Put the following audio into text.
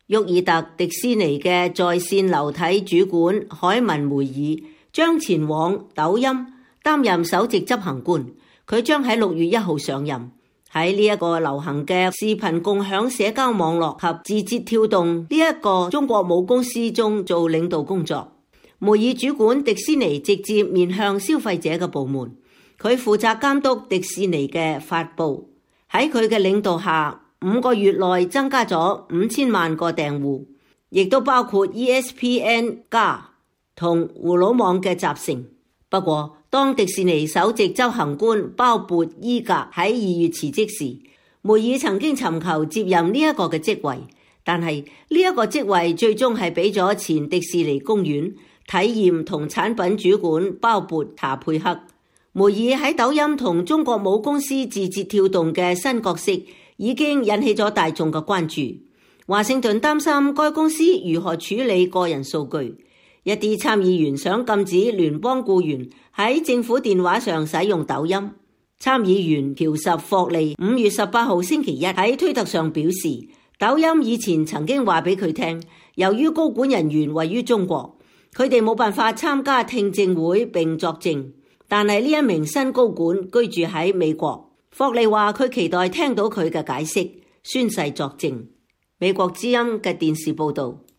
沃爾特迪士尼嘅在線流體主管海文梅爾將前往抖音擔任首席執行官，佢將喺6月1號上任，喺呢一個流行嘅視頻共享社交網絡及字節跳動呢一個中國母公司中做領導工作。梅爾主管迪士尼直接面向消費者嘅部門，佢負責監督迪士尼嘅發布。喺佢嘅領導下，5個月內增加咗5000萬個訂戶，亦都包括 ESPN 加同葫蘆網嘅集成。不過，當迪士尼首席執行官鮑勃伊格喺2月辭職時，梅爾曾經尋求接任呢一個嘅職位，但係呢一個職位最終係俾咗前迪士尼公園體驗同產品主管鮑勃查佩克。梅爾喺抖音同中國母公司字節跳動嘅新角色已經引起咗大眾嘅關注。華盛頓擔心該公司如何處理個人數據。一啲參議員想禁止聯邦僱員喺政府電話上使用抖音。參議員喬什霍利5月18號星期一喺推特上表示，抖音以前曾經話俾佢聽，由於高管人員位於中國，佢哋冇辦法參加聽證會並作證，但係呢一名新高管居住喺美國。霍利話佢期待聽到佢嘅解釋，宣誓作證。美國之音嘅電視報道。